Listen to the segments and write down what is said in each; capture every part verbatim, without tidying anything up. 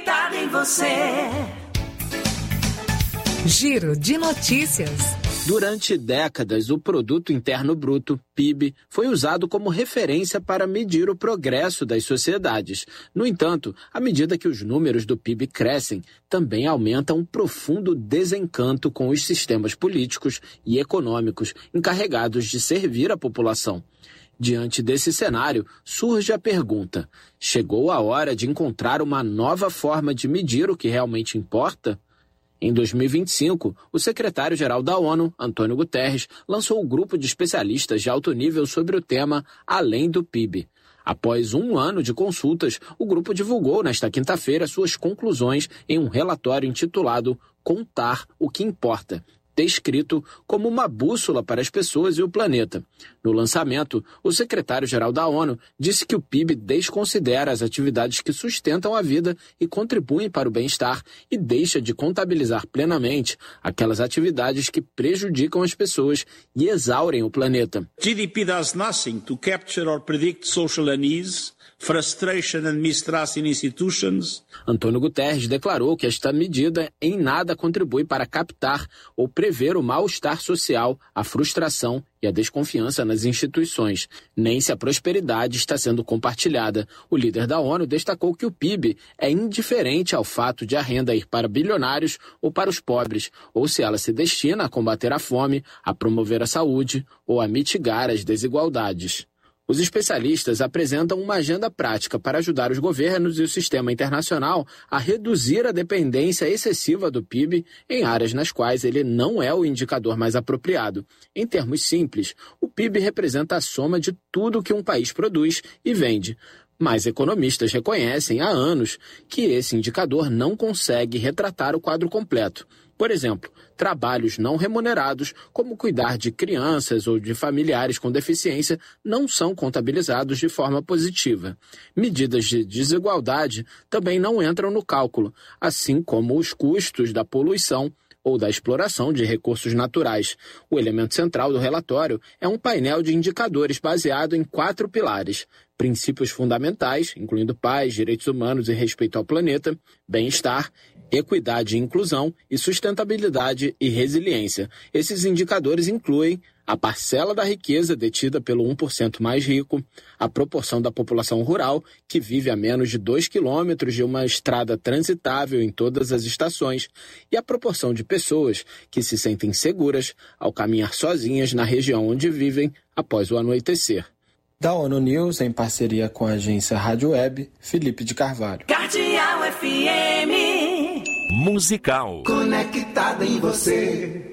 Conectada em você. Giro de notícias. Durante décadas, o Produto Interno Bruto, P I B, foi usado como referência para medir o progresso das sociedades. No entanto, à medida que os números do P I B crescem, também aumenta um profundo desencanto com os sistemas políticos e econômicos encarregados de servir a população. Diante desse cenário, surge a pergunta: chegou a hora de encontrar uma nova forma de medir o que realmente importa? Em dois mil e vinte e cinco, o secretário-geral da ONU, Antônio Guterres, lançou um grupo de especialistas de alto nível sobre o tema Além do P I B. Após um ano de consultas, o grupo divulgou nesta quinta-feira suas conclusões em um relatório intitulado Contar o que Importa, descrito como uma bússola para as pessoas e o planeta. No lançamento, o secretário-geral da ONU disse que o P I B desconsidera as atividades que sustentam a vida e contribuem para o bem-estar e deixa de contabilizar plenamente aquelas atividades que prejudicam as pessoas e exaurem o planeta. G D P does nothing to capture or predict social unease, frustration and mistrust in institutions. Antônio Guterres declarou que esta medida em nada contribui para captar ou prever o mal-estar social, a frustração e a desconfiança nas instituições, nem se a prosperidade está sendo compartilhada. O líder da ONU destacou que o P I B é indiferente ao fato de a renda ir para bilionários ou para os pobres, ou se ela se destina a combater a fome, a promover a saúde ou a mitigar as desigualdades. Os especialistas apresentam uma agenda prática para ajudar os governos e o sistema internacional a reduzir a dependência excessiva do P I B em áreas nas quais ele não é o indicador mais apropriado. Em termos simples, o P I B representa a soma de tudo que um país produz e vende. Mas economistas reconhecem há anos que esse indicador não consegue retratar o quadro completo. Por exemplo, trabalhos não remunerados, como cuidar de crianças ou de familiares com deficiência, não são contabilizados de forma positiva. Medidas de desigualdade também não entram no cálculo, assim como os custos da poluição ou da exploração de recursos naturais. O elemento central do relatório é um painel de indicadores baseado em quatro pilares: princípios fundamentais, incluindo paz, direitos humanos e respeito ao planeta, bem-estar, equidade e inclusão e sustentabilidade e resiliência. Esses indicadores incluem a parcela da riqueza detida pelo um por cento mais rico, a proporção da população rural, que vive a menos de dois quilômetros de uma estrada transitável em todas as estações, e a proporção de pessoas que se sentem seguras ao caminhar sozinhas na região onde vivem após o anoitecer. Da ONU News, em parceria com a agência Rádio Web, Felipe de Carvalho. Cardeal F M. Musical. Conectada em você.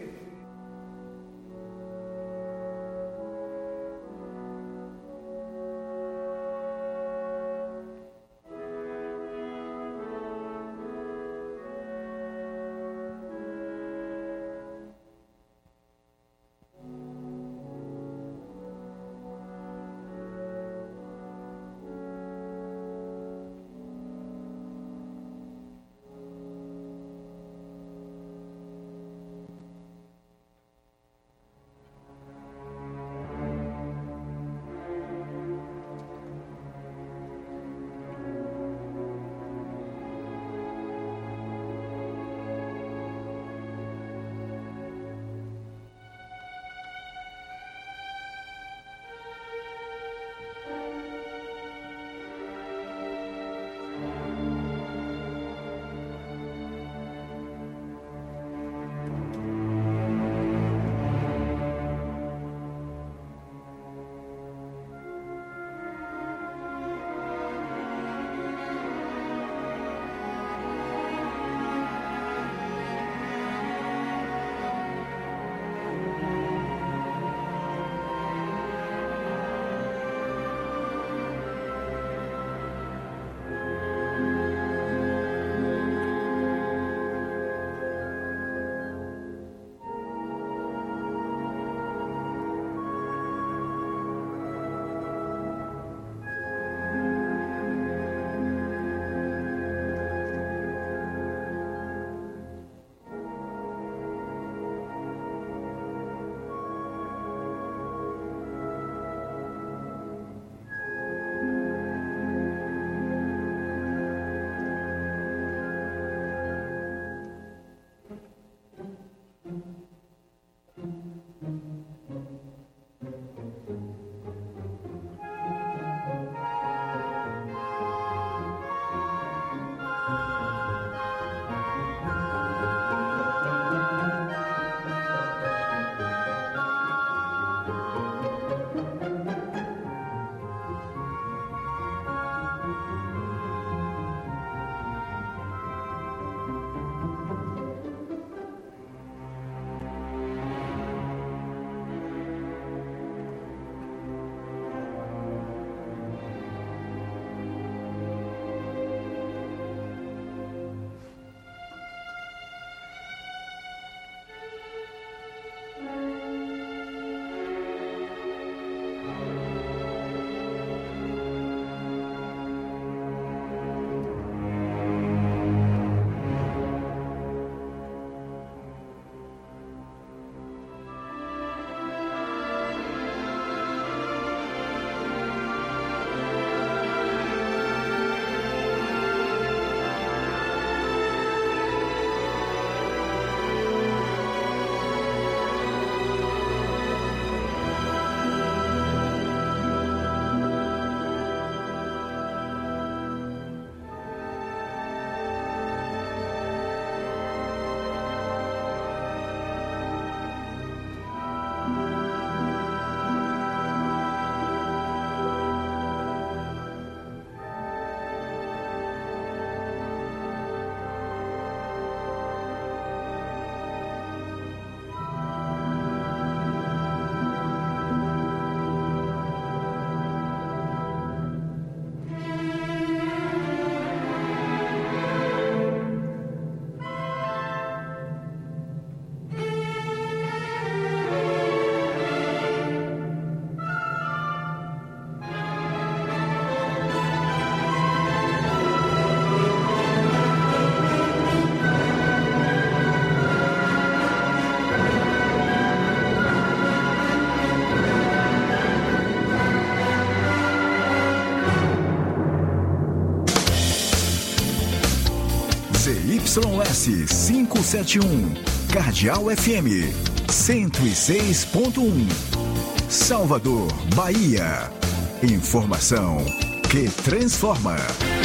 S quinhentos e setenta e um, Cardeal F M cento e seis ponto um, Salvador, Bahia. Informação que transforma.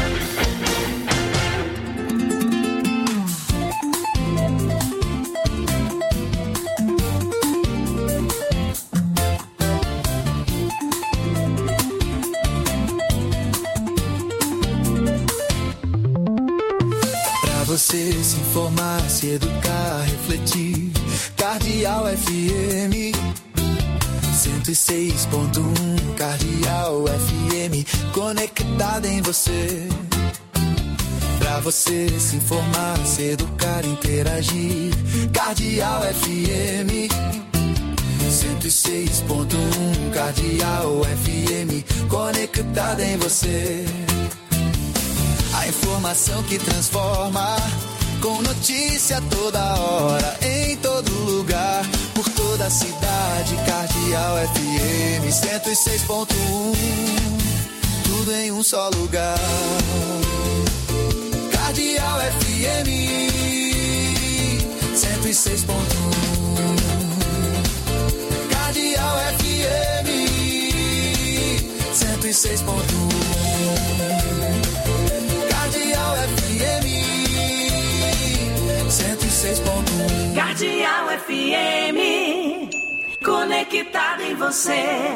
Você se informar, se educar, refletir. Cardeal F M cento e seis ponto um, Cardeal F M, conectada em você. Pra você se informar, se educar, interagir. Cardeal F M cento e seis ponto um, Cardeal F M, conectada em você. A informação que transforma, com notícia toda hora, em todo lugar, por toda a cidade. Cardeal F M cento e seis ponto um, tudo em um só lugar. Cardeal F M cento e seis ponto um, Cardeal F M cento e seis ponto um, Cardeal F M cento e seis ponto um. Cardeal F M, conectado em você.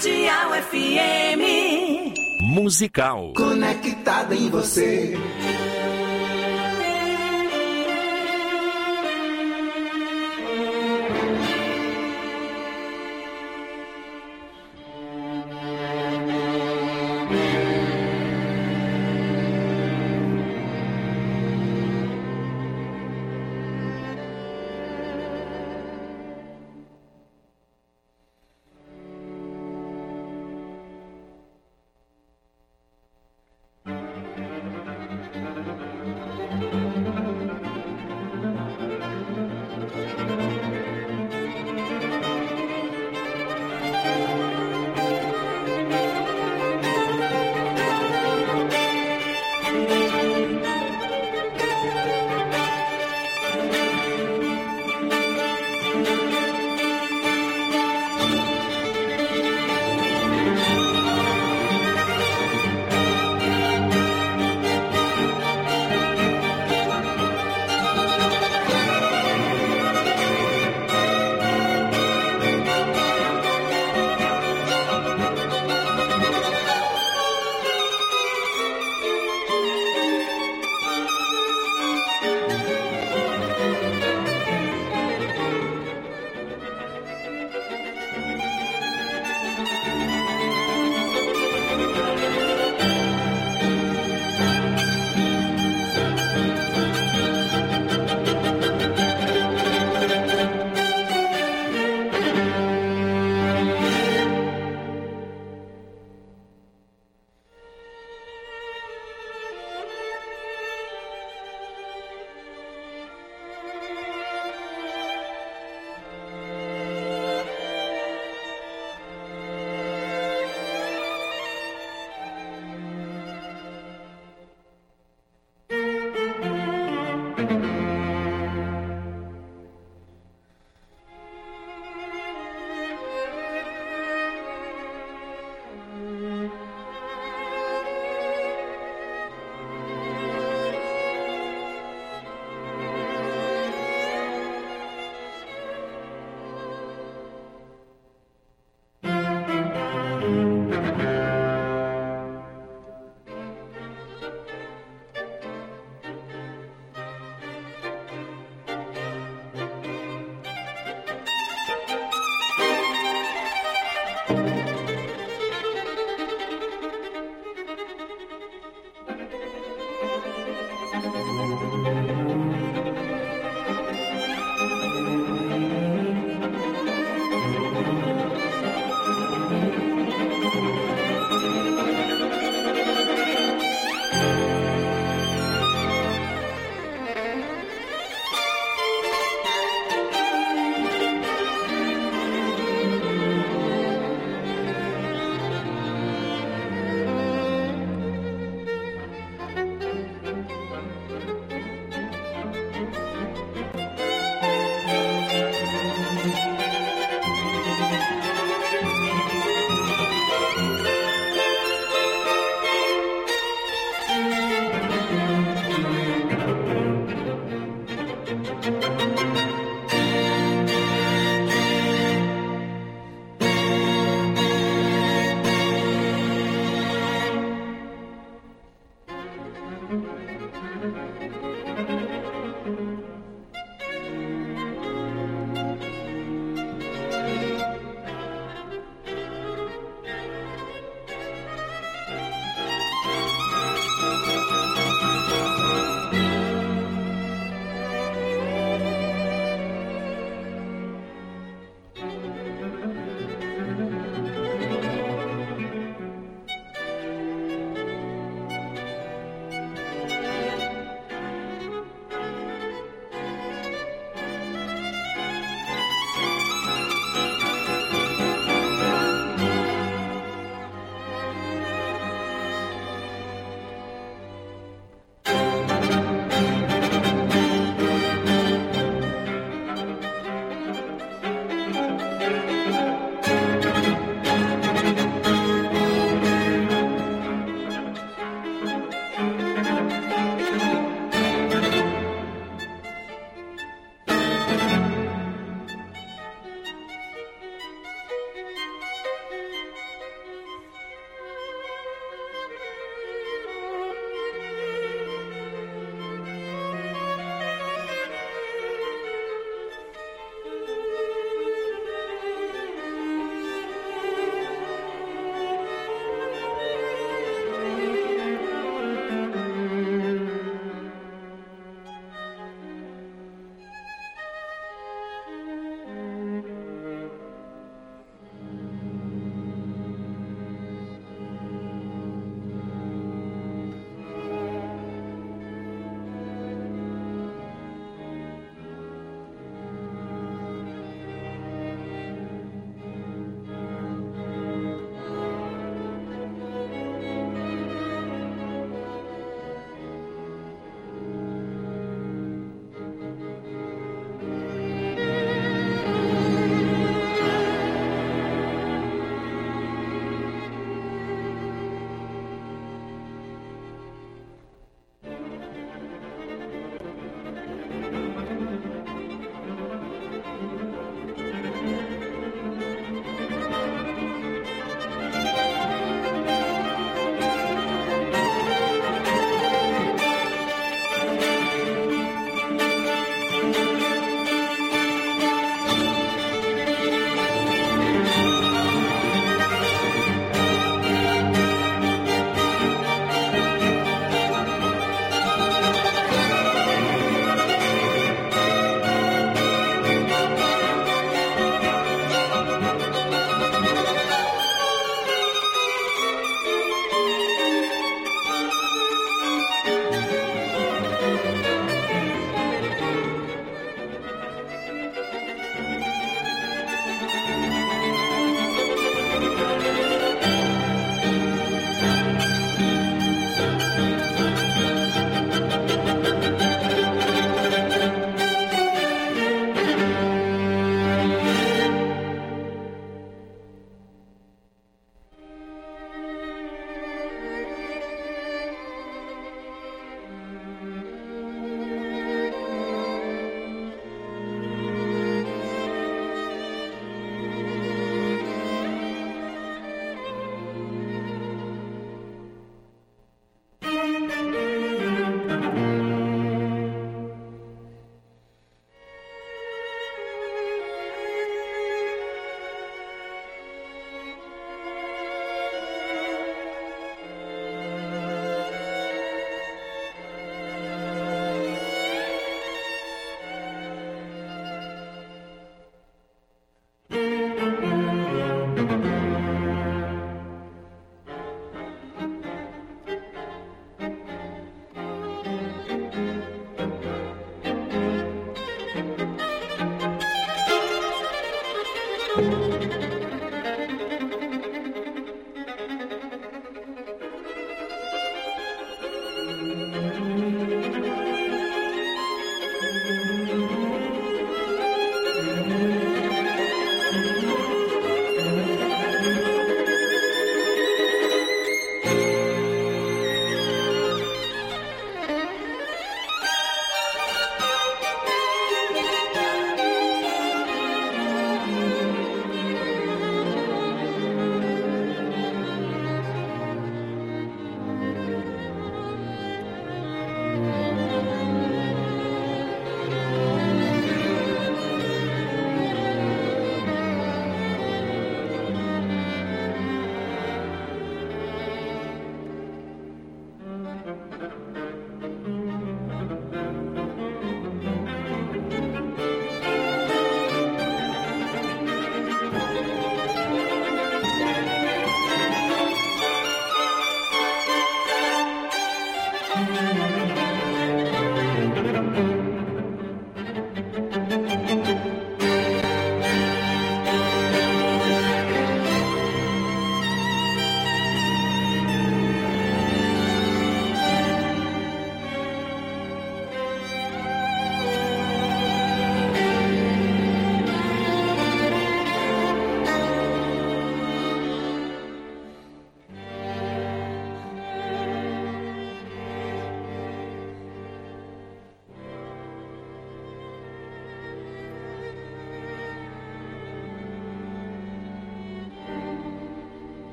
Cardeal F M. Musical. Conectada em você.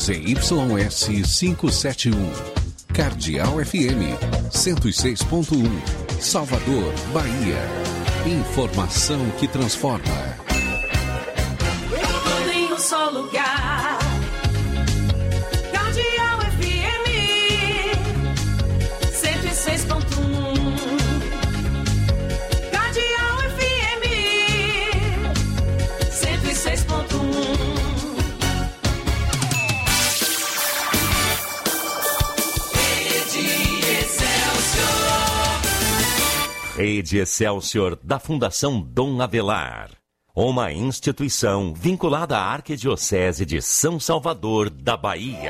Z Y S quinhentos e setenta e um. Cardeal F M cento e seis ponto um. Salvador, Bahia. Informação que transforma. Tudo em um só lugar. Cardeal F M cento e seis ponto um. Cardeal F M cento e seis ponto um. Rede Excelsior da Fundação Dom Avelar, uma instituição vinculada à Arquidiocese de São Salvador da Bahia.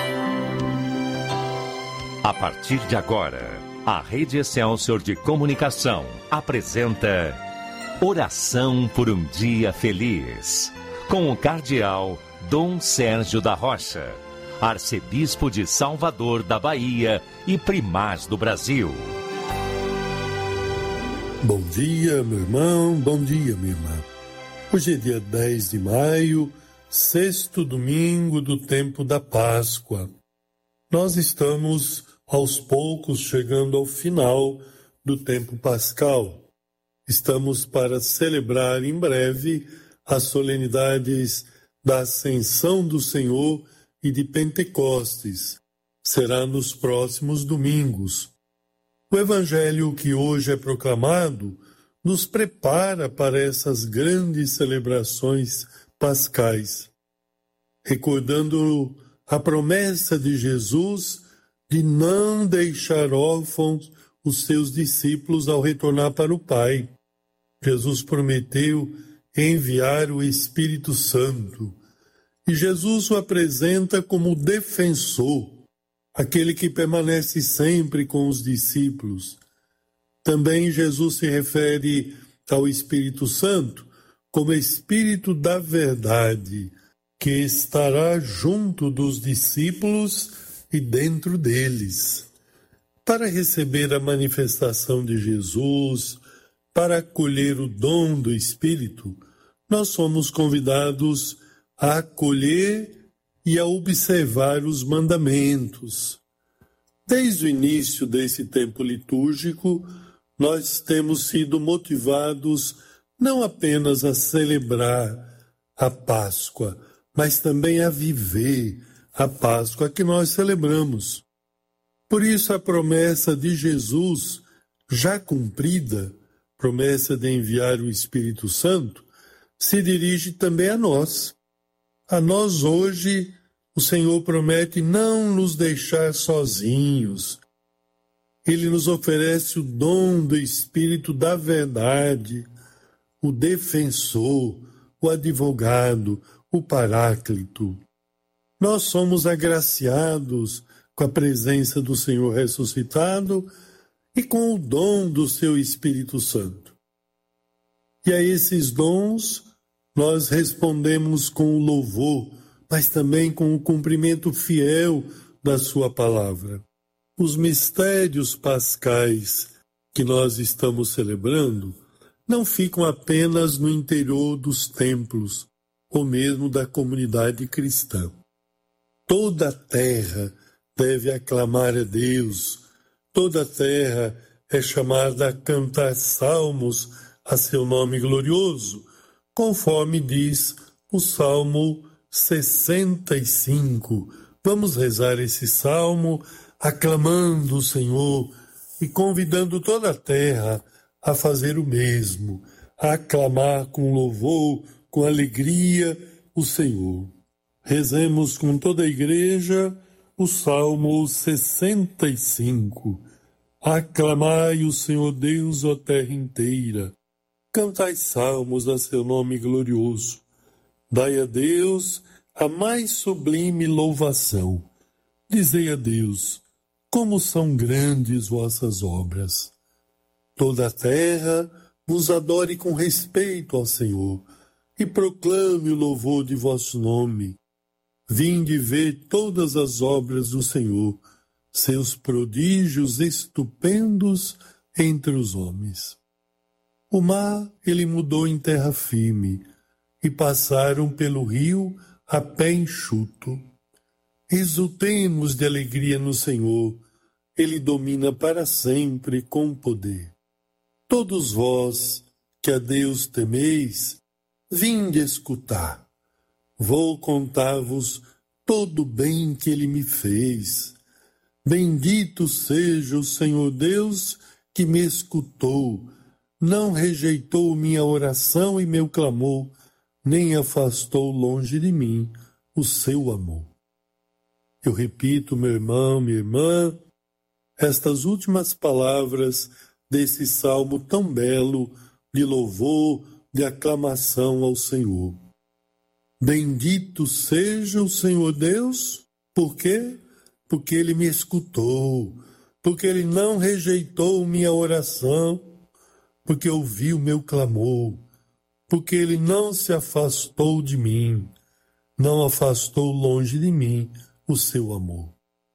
A partir de agora, a Rede Excelsior de Comunicação apresenta Oração por um Dia Feliz, com o cardeal Dom Sérgio da Rocha, arcebispo de Salvador da Bahia e primaz do Brasil. Bom dia, meu irmão, bom dia, minha irmã. Hoje é dia dez de maio, sexto domingo do tempo da Páscoa. Nós estamos, aos poucos, chegando ao final do tempo pascal. Estamos para celebrar em breve as solenidades da Ascensão do Senhor e de Pentecostes. Será nos próximos domingos. O Evangelho que hoje é proclamado nos prepara para essas grandes celebrações pascais, recordando a promessa de Jesus de não deixar órfãos os seus discípulos ao retornar para o Pai. Jesus prometeu enviar o Espírito Santo, e Jesus o apresenta como defensor, aquele que permanece sempre com os discípulos. Também Jesus se refere ao Espírito Santo como Espírito da verdade, que estará junto dos discípulos e dentro deles. Para receber a manifestação de Jesus, para acolher o dom do Espírito, nós somos convidados a acolher e a observar os mandamentos. Desde o início desse tempo litúrgico, nós temos sido motivados não apenas a celebrar a Páscoa, mas também a viver a Páscoa que nós celebramos. Por isso a promessa de Jesus, já cumprida, promessa de enviar o Espírito Santo, se dirige também a nós. A nós hoje, o Senhor promete não nos deixar sozinhos. Ele nos oferece o dom do Espírito da verdade, o defensor, o advogado, o paráclito. Nós somos agraciados com a presença do Senhor ressuscitado e com o dom do seu Espírito Santo. E a esses dons nós respondemos com o louvor, mas também com o cumprimento fiel da sua palavra. Os mistérios pascais que nós estamos celebrando não ficam apenas no interior dos templos, ou mesmo da comunidade cristã. Toda a terra deve aclamar a Deus, toda a terra é chamada a cantar salmos a seu nome glorioso, conforme diz o Salmo sessenta e cinco. Vamos rezar esse salmo aclamando o Senhor e convidando toda a terra a fazer o mesmo, a aclamar com louvor, com alegria o Senhor. Rezemos com toda a igreja o Salmo sessenta e cinco. Aclamai o Senhor Deus, ó terra inteira. Cantai salmos a seu nome glorioso. Dai a Deus a mais sublime louvação. Dizei a Deus, como são grandes vossas obras. Toda a terra vos adore com respeito ao Senhor e proclame o louvor de vosso nome. Vinde ver todas as obras do Senhor, seus prodígios estupendos entre os homens. O mar ele mudou em terra firme, e passaram pelo rio a pé enxuto. Exultemos de alegria no Senhor, Ele domina para sempre com poder. Todos vós que a Deus temeis, vinde escutar. Vou contar-vos todo o bem que Ele me fez. Bendito seja o Senhor Deus que me escutou, não rejeitou minha oração e meu clamor, nem afastou longe de mim o seu amor. Eu repito, meu irmão, minha irmã, estas últimas palavras desse salmo tão belo de louvor, de aclamação ao Senhor. Bendito seja o Senhor Deus, por quê? Porque Ele me escutou, porque Ele não rejeitou minha oração, porque ouviu meu clamor, porque Ele não se afastou de mim, não afastou longe de mim o seu amor.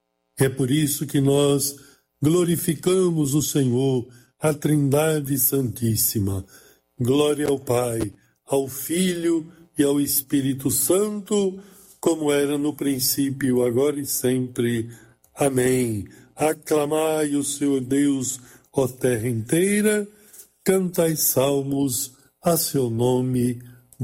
É por isso que nós glorificamos o Senhor, a Trindade Santíssima. Glória ao Pai, ao Filho e ao Espírito Santo, como era no princípio, agora e sempre. Amém. Aclamai o Senhor Deus, ó terra inteira, cantai salmos a seu nome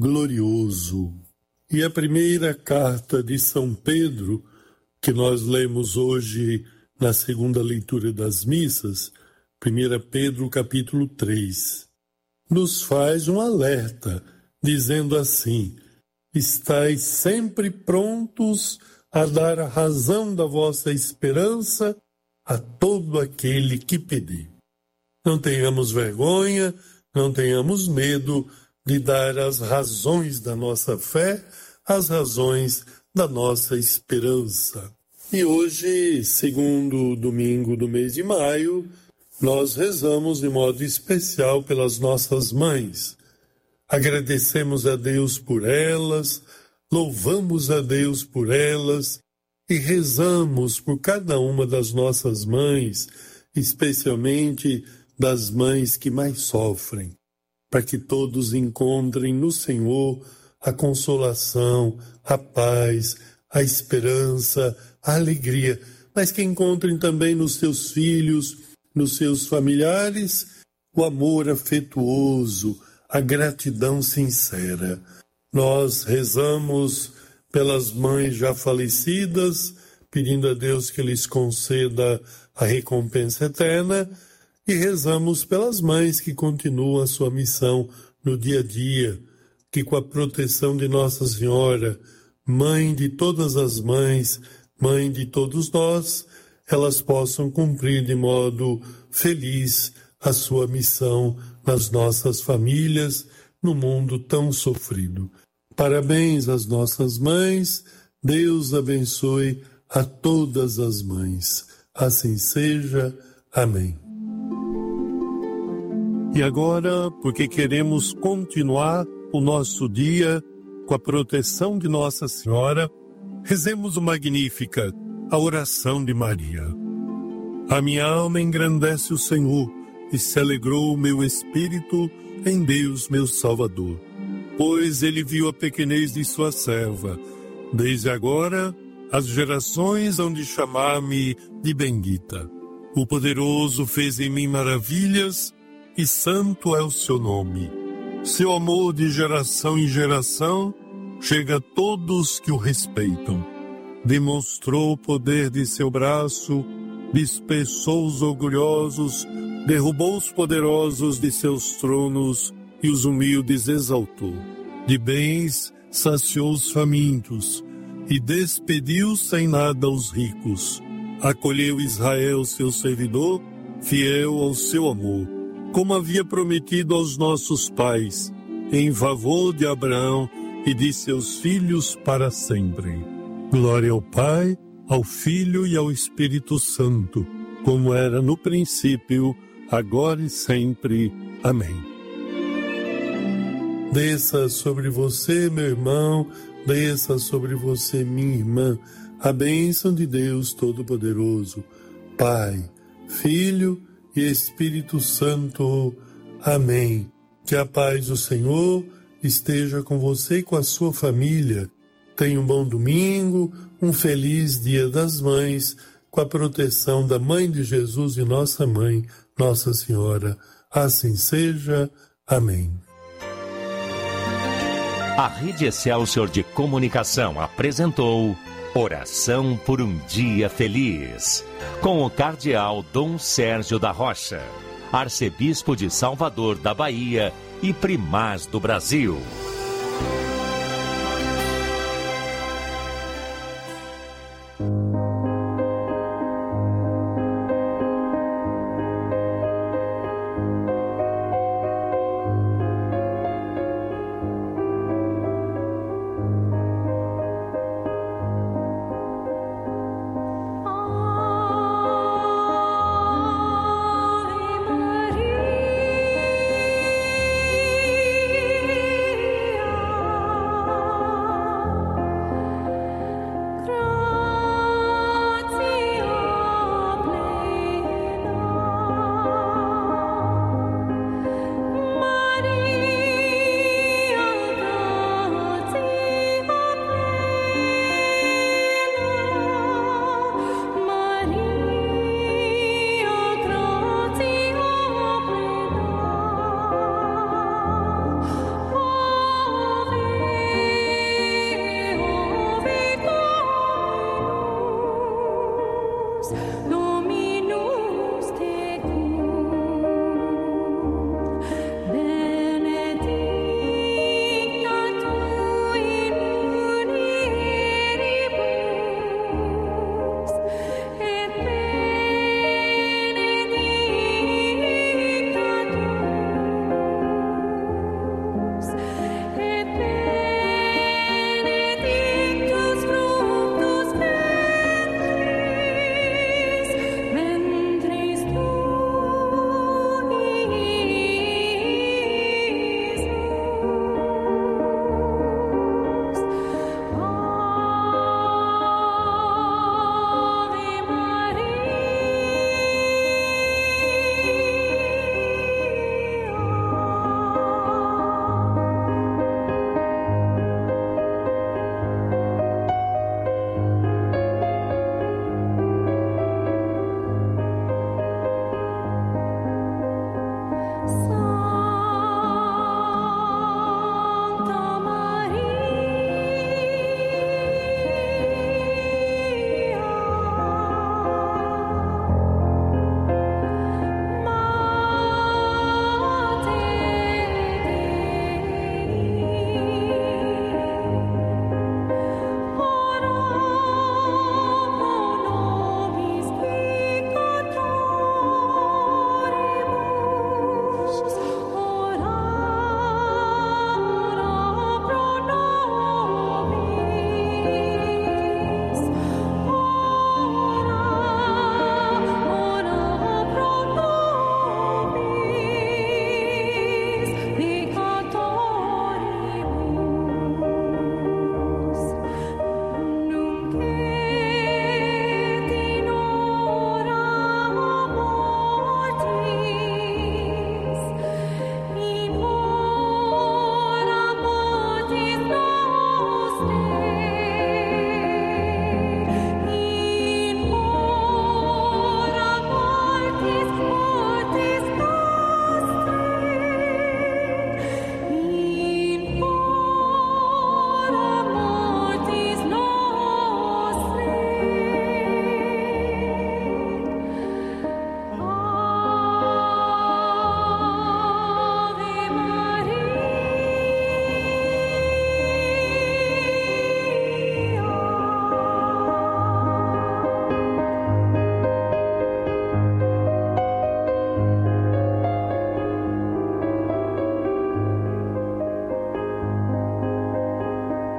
glorioso. E a primeira carta de São Pedro, que nós lemos hoje na segunda leitura das missas, primeira Pedro capítulo três, nos faz um alerta, dizendo assim: estais sempre prontos a dar a razão da vossa esperança a todo aquele que pedir. Não tenhamos vergonha, não tenhamos medo de dar as razões da nossa fé, as razões da nossa esperança. E hoje, segundo domingo do mês de maio, nós rezamos de modo especial pelas nossas mães. Agradecemos a Deus por elas, louvamos a Deus por elas e rezamos por cada uma das nossas mães, especialmente das mães que mais sofrem, para que todos encontrem no Senhor a consolação, a paz, a esperança, a alegria, mas que encontrem também nos seus filhos, nos seus familiares, o amor afetuoso, a gratidão sincera. Nós rezamos pelas mães já falecidas, pedindo a Deus que lhes conceda a recompensa eterna, e rezamos pelas mães que continuam a sua missão no dia a dia, que com a proteção de Nossa Senhora, Mãe de todas as mães, Mãe de todos nós, elas possam cumprir de modo feliz a sua missão nas nossas famílias, no mundo tão sofrido. Parabéns às nossas mães, Deus abençoe a todas as mães. Assim seja. Amém. E agora, porque queremos continuar o nosso dia com a proteção de Nossa Senhora, rezemos o Magníficat, a oração de Maria. A minha alma engrandece o Senhor, e se alegrou o meu espírito em Deus, meu Salvador. Pois ele viu a pequenez de sua serva. Desde agora, as gerações hão de chamar-me de bendita. O Poderoso fez em mim maravilhas, e santo é o seu nome. Seu amor de geração em geração chega a todos que o respeitam. Demonstrou o poder de seu braço, dispersou os orgulhosos, derrubou os poderosos de seus tronos e os humildes exaltou. De bens saciou os famintos e despediu sem nada os ricos. Acolheu Israel, seu servidor, fiel ao seu amor, como havia prometido aos nossos pais, em favor de Abraão e de seus filhos para sempre. Glória ao Pai, ao Filho e ao Espírito Santo, como era no princípio, agora e sempre. Amém. Desça sobre você, meu irmão, desça sobre você, minha irmã, a bênção de Deus Todo-Poderoso, Pai, Filho e Espírito Santo. Amém. Que a paz do Senhor esteja com você e com a sua família. Tenha um bom domingo, um feliz Dia das Mães, com a proteção da Mãe de Jesus e Nossa Mãe, Nossa Senhora. Assim seja. Amém. A Rede Excelsior de Comunicação apresentou Oração por um Dia Feliz, com o cardeal Dom Sérgio da Rocha, arcebispo de Salvador da Bahia e primaz do Brasil.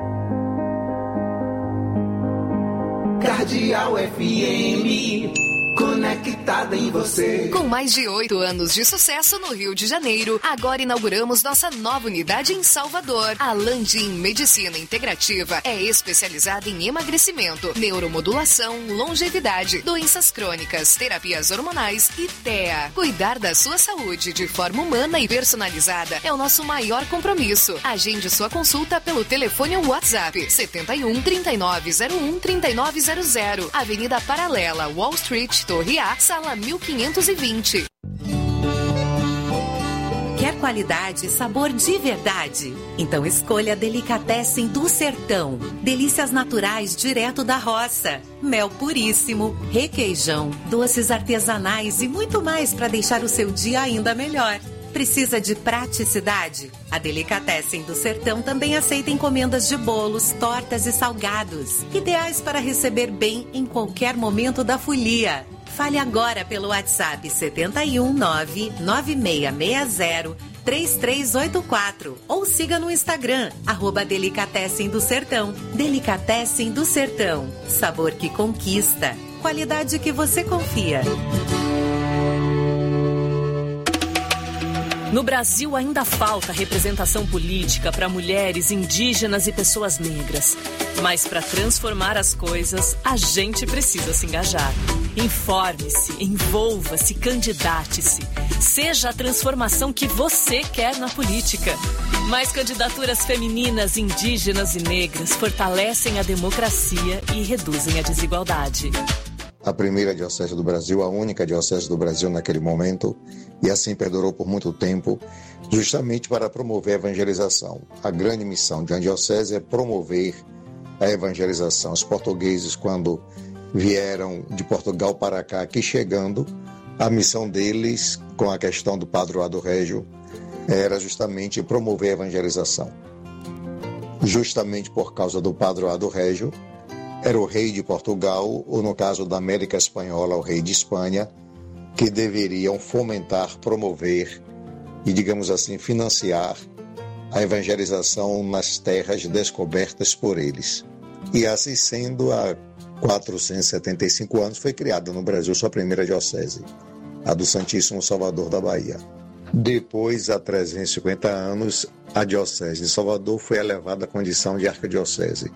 Cardeal F M. conectada em você. Com mais de oito anos de sucesso no Rio de Janeiro, agora inauguramos nossa nova unidade em Salvador. A Landim Medicina Integrativa é especializada em emagrecimento, neuromodulação, longevidade, doenças crônicas, terapias hormonais e T E A. Cuidar da sua saúde de forma humana e personalizada é o nosso maior compromisso. Agende sua consulta pelo telefone ou WhatsApp setenta e um, trinta e nove zero um, trinta e nove zero zero, Avenida Paralela, Wall Street, Torre A, sala mil quinhentos e vinte. Quer qualidade e sabor de verdade? Então escolha a Delicatessen do Sertão. Delícias naturais direto da roça. Mel puríssimo, requeijão, doces artesanais e muito mais para deixar o seu dia ainda melhor. Precisa de praticidade? A Delicatessen do Sertão também aceita encomendas de bolos, tortas e salgados, ideais para receber bem em qualquer momento da folia. Fale agora pelo WhatsApp setenta e um, nove nove seis seis zero, três três oito quatro ou siga no Instagram, arroba Delicatessen do Sertão. Delicatessen do Sertão. Sabor que conquista. Qualidade que você confia. No Brasil ainda falta representação política para mulheres, indígenas e pessoas negras. Mas para transformar as coisas, a gente precisa se engajar. Informe-se, envolva-se, candidate-se. Seja a transformação que você quer na política. Mais candidaturas femininas, indígenas e negras fortalecem a democracia e reduzem a desigualdade. A primeira diocese do Brasil, a única diocese do Brasil naquele momento, e assim perdurou por muito tempo, justamente para promover a evangelização. A grande missão de uma diocese é promover a evangelização. Os portugueses, quando vieram de Portugal para cá, aqui chegando, a missão deles, com a questão do padroado régio, era justamente promover a evangelização. Justamente por causa do padroado régio, era o rei de Portugal, ou no caso da América Espanhola, o rei de Espanha, que deveriam fomentar, promover e, digamos assim, financiar a evangelização nas terras descobertas por eles. E assim sendo, há quatrocentos e setenta e cinco anos foi criada no Brasil sua primeira diocese, a do Santíssimo Salvador da Bahia. Depois, há trezentos e cinquenta anos, a diocese de Salvador foi elevada à condição de arquidiocese.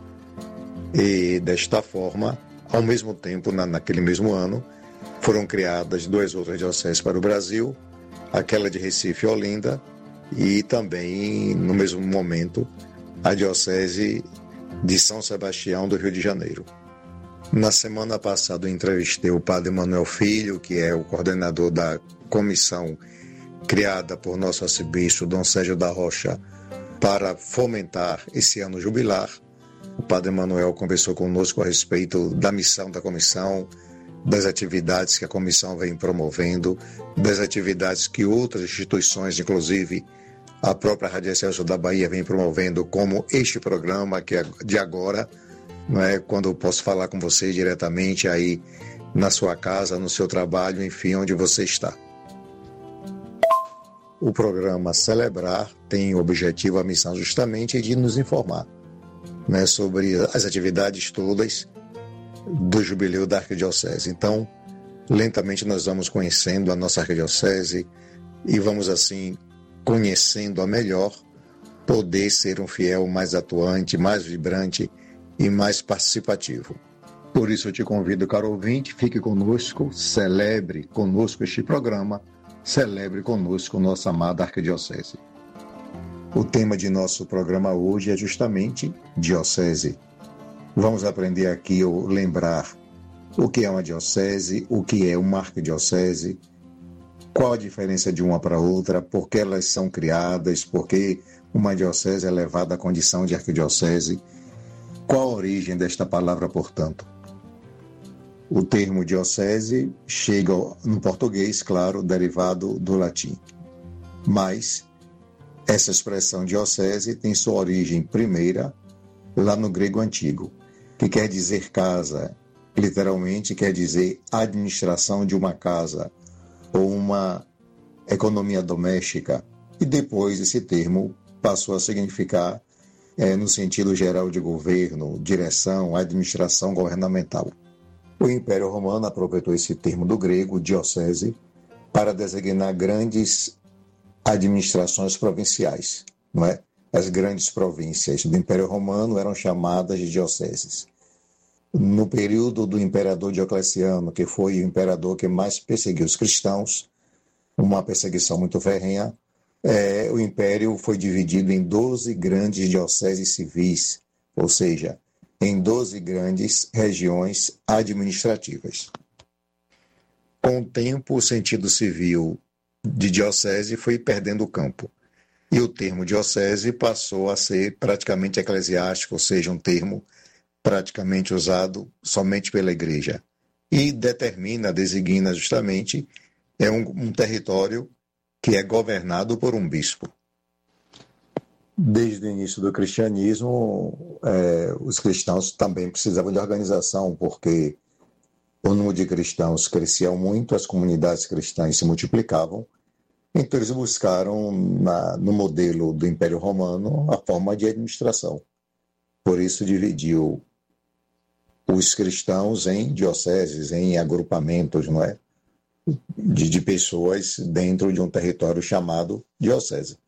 E, desta forma, ao mesmo tempo, na, naquele mesmo ano, foram criadas duas outras dioceses para o Brasil, aquela de Recife e Olinda, e também, no mesmo momento, a diocese de São Sebastião do Rio de Janeiro. Na semana passada, eu entrevistei o padre Manuel Filho, que é o coordenador da comissão criada por nosso arcebispo, Dom Sérgio da Rocha, para fomentar esse ano jubilar. O padre Manuel conversou conosco a respeito da missão da comissão, das atividades que a comissão vem promovendo, das atividades que outras instituições, inclusive a própria Rádio Excelsior da Bahia, vem promovendo, como este programa que é de agora, não é, quando eu posso falar com você diretamente aí na sua casa, no seu trabalho, enfim, onde você está. O programa Celebrar tem o objetivo, a missão justamente de nos informar, né, sobre as atividades todas do jubileu da Arquidiocese. Então, lentamente nós vamos conhecendo a nossa Arquidiocese e vamos assim, conhecendo a melhor, poder ser um fiel mais atuante, mais vibrante e mais participativo. Por isso eu te convido, caro ouvinte, fique conosco, celebre conosco este programa, celebre conosco nossa amada Arquidiocese. O tema de nosso programa hoje é justamente Diocese. Vamos aprender aqui, ou lembrar, o que é uma diocese, o que é uma arquidiocese, qual a diferença de uma para outra, por que elas são criadas, por que uma diocese é levada à condição de arquidiocese, qual a origem desta palavra, portanto. O termo diocese chega no português, claro, derivado do latim. Mas essa expressão diocese tem sua origem primeira lá no grego antigo, que quer dizer casa, literalmente quer dizer administração de uma casa ou uma economia doméstica. E depois esse termo passou a significar, é, no sentido geral de governo, direção, administração governamental. O Império Romano aproveitou esse termo do grego, diocese, para designar grandes administrações provinciais, não é? As grandes províncias do Império Romano eram chamadas de dioceses. No período do imperador Diocleciano, que foi o imperador que mais perseguiu os cristãos, uma perseguição muito ferrenha, é, o império foi dividido em doze grandes dioceses civis, ou seja, em doze grandes regiões administrativas. Com o tempo, o sentido civil de diocese foi perdendo o campo. E o termo diocese passou a ser praticamente eclesiástico, ou seja, um termo praticamente usado somente pela igreja. E determina, designa justamente, é um, um território que é governado por um bispo. Desde o início do cristianismo, é, os cristãos também precisavam de organização, porque o número de cristãos crescia muito, as comunidades cristãs se multiplicavam. Então eles buscaram, na, no modelo do Império Romano, a forma de administração. Por isso dividiu os cristãos em dioceses, em agrupamentos, não é? De, de pessoas dentro de um território chamado diocese.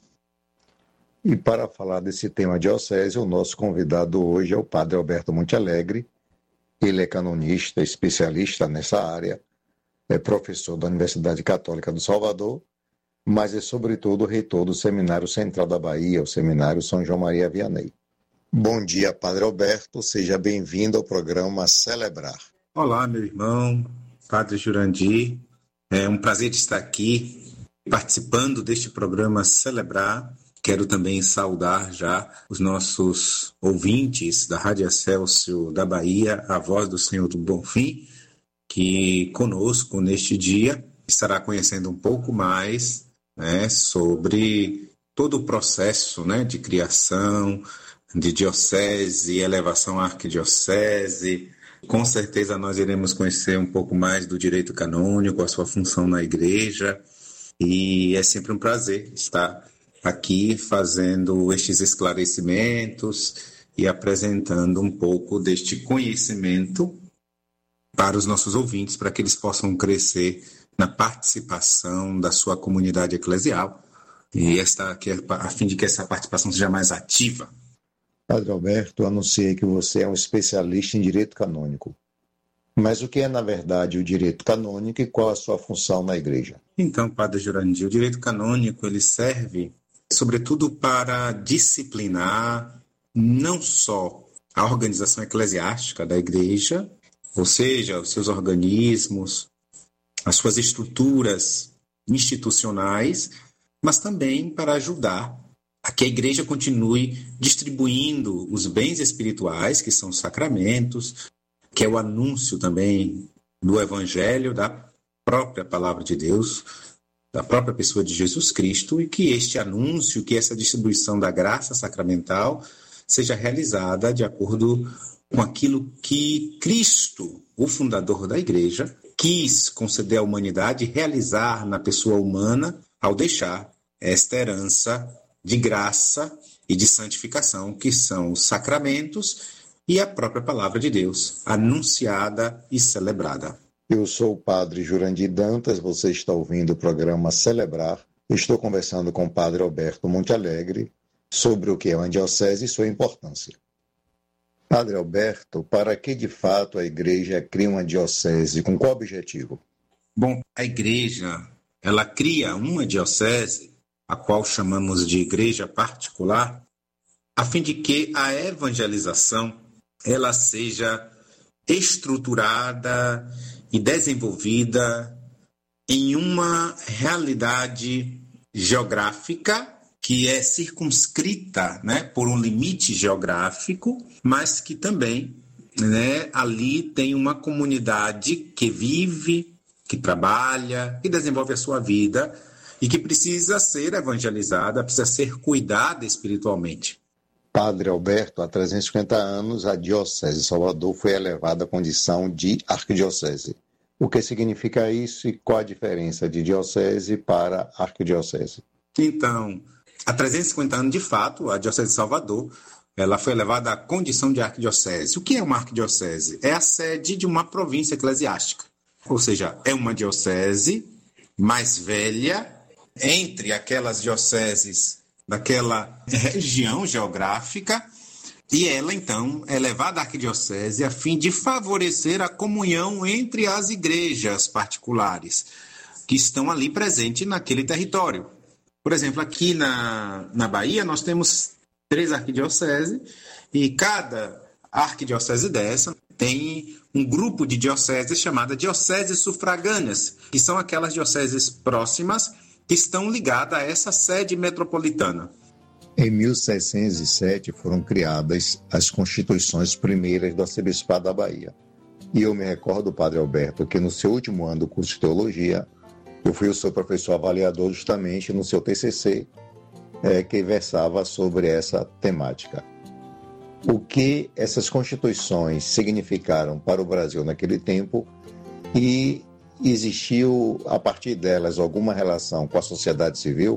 E para falar desse tema diocese, o nosso convidado hoje é o padre Alberto Montealegre. Ele é canonista, especialista nessa área, é professor da Universidade Católica do Salvador, mas é, sobretudo, reitor do Seminário Central da Bahia, o Seminário São João Maria Vianney. Bom dia, Padre Alberto, seja bem-vindo ao programa Celebrar. Olá, meu irmão, Padre Jurandir, é um prazer estar aqui participando deste programa Celebrar. Quero também saudar já os nossos ouvintes da Rádio Excelsior da Bahia, a voz do Senhor do Bonfim, que conosco neste dia estará conhecendo um pouco mais, né, sobre todo o processo, né, de criação, de diocese, elevação à arquidiocese. Com certeza nós iremos conhecer um pouco mais do direito canônico, a sua função na igreja, e é sempre um prazer estar aqui fazendo estes esclarecimentos e apresentando um pouco deste conhecimento para os nossos ouvintes, para que eles possam crescer na participação da sua comunidade eclesial, e esta, a fim de que essa participação seja mais ativa. Padre Alberto, eu anunciei que você é um especialista em direito canônico. Mas o que é, na verdade, o direito canônico e qual a sua função na igreja? Então, Padre Jurandir, o direito canônico ele serve, sobretudo, para disciplinar não só a organização eclesiástica da igreja, ou seja, os seus organismos, as suas estruturas institucionais, mas também para ajudar a que a igreja continue distribuindo os bens espirituais, que são os sacramentos, que é o anúncio também do Evangelho, da própria Palavra de Deus, da própria pessoa de Jesus Cristo, e que este anúncio, que essa distribuição da graça sacramental seja realizada de acordo com aquilo que Cristo, o fundador da igreja, quis conceder à humanidade realizar na pessoa humana ao deixar esta herança de graça e de santificação, que são os sacramentos e a própria palavra de Deus, anunciada e celebrada. Eu sou o padre Jurandir Dantas, você está ouvindo o programa Celebrar. Estou conversando com o padre Alberto Montealegre sobre o que é uma diocese e sua importância. Padre Alberto, para que de fato a igreja cria uma diocese? Com qual objetivo? Bom, a igreja, ela cria uma diocese, a qual chamamos de igreja particular, a fim de que a evangelização ela seja estruturada e desenvolvida em uma realidade geográfica que é circunscrita, né, por um limite geográfico, mas que também, né, ali tem uma comunidade que vive, que trabalha, que desenvolve a sua vida e que precisa ser evangelizada, precisa ser cuidada espiritualmente. Padre Alberto, há trezentos e cinquenta anos, a Diocese de Salvador foi elevada à condição de arquidiocese. O que significa isso e qual a diferença de diocese para arquidiocese? Então, há trezentos e cinquenta anos, de fato, a Diocese de Salvador ela foi elevada à condição de arquidiocese. O que é uma arquidiocese? É a sede de uma província eclesiástica. Ou seja, é uma diocese mais velha entre aquelas dioceses daquela região geográfica, e ela, então, é levada à arquidiocese a fim de favorecer a comunhão entre as igrejas particulares que estão ali presentes naquele território. Por exemplo, aqui na, na Bahia, nós temos três arquidioceses, e cada arquidiocese dessa tem um grupo de dioceses chamada dioceses sufragâneas, que são aquelas dioceses próximas que estão ligadas a essa sede metropolitana. Em mil seiscentos e sete foram criadas as constituições primeiras do Arcebispado da Bahia. E eu me recordo, Padre Alberto, que no seu último ano do curso de Teologia, eu fui o seu professor avaliador justamente no seu T C C, é, que versava sobre essa temática. O que essas constituições significaram para o Brasil naquele tempo, e existiu, a partir delas, alguma relação com a sociedade civil?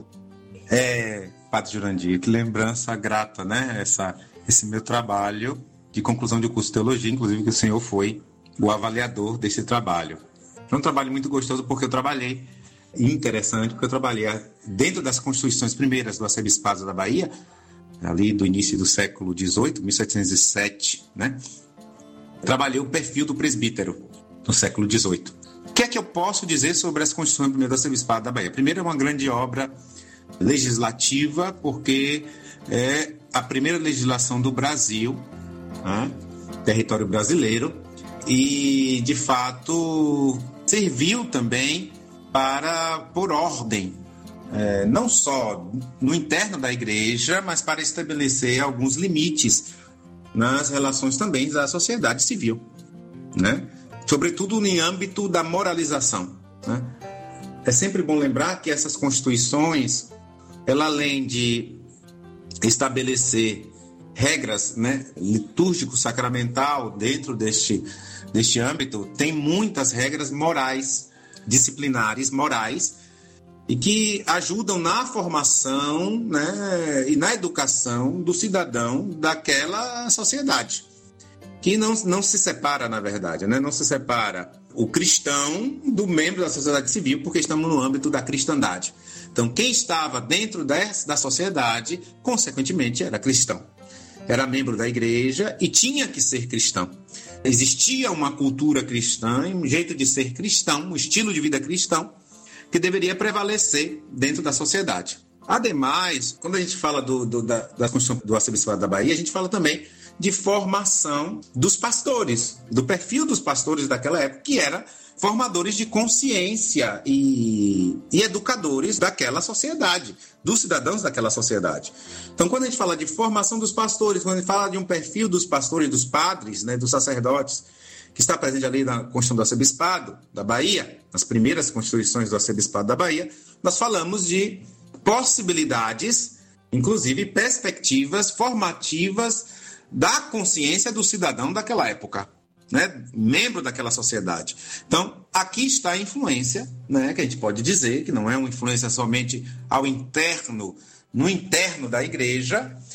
É, Padre Jurandir, que lembrança grata, né? Essa, esse meu trabalho de conclusão de curso de teologia, inclusive que o senhor foi o avaliador desse trabalho. Foi um trabalho muito gostoso porque eu trabalhei, e interessante, porque eu trabalhei dentro das constituições primeiras do Arcebispado da Bahia, ali do início do século dezoito, mil setecentos e sete, né? Trabalhei o perfil do presbítero no século dezoito. O que é que eu posso dizer sobre as constituições primeiras do Arcebispado da Bahia? Primeiro, é uma grande obra legislativa, porque é a primeira legislação do Brasil, né? Território brasileiro, e, de fato, serviu também para, por ordem, é, não só no interno da igreja, mas para estabelecer alguns limites nas relações também da sociedade civil, né? Sobretudo em âmbito da moralização, né? É sempre bom lembrar que essas constituições, ela, além de estabelecer regras, né, litúrgico-sacramental dentro deste, deste âmbito, tem muitas regras morais, disciplinares, morais, e que ajudam na formação, né, e na educação do cidadão daquela sociedade, que não, não se separa, na verdade, né? Não se separa o cristão do membro da sociedade civil, porque estamos no âmbito da cristandade. Então, quem estava dentro da sociedade, consequentemente, era cristão. Era membro da igreja e tinha que ser cristão. Existia uma cultura cristã, um jeito de ser cristão, um estilo de vida cristão, que deveria prevalecer dentro da sociedade. Ademais, quando a gente fala do, do, da, da Constituição do Arcebispado da Bahia, a gente fala também de formação dos pastores, do perfil dos pastores daquela época, que era formadores de consciência e, e educadores daquela sociedade, dos cidadãos daquela sociedade. Então, quando a gente fala de formação dos pastores, quando a gente fala de um perfil dos pastores, dos padres, né, dos sacerdotes, que está presente ali na Constituição do Arcebispado da Bahia, nas primeiras constituições do Arcebispado da Bahia, nós falamos de possibilidades, inclusive perspectivas formativas da consciência do cidadão daquela época, né? Membro daquela sociedade. Então, aqui está a influência, né? Que a gente pode dizer que não é uma influência somente ao interno, no interno da igreja,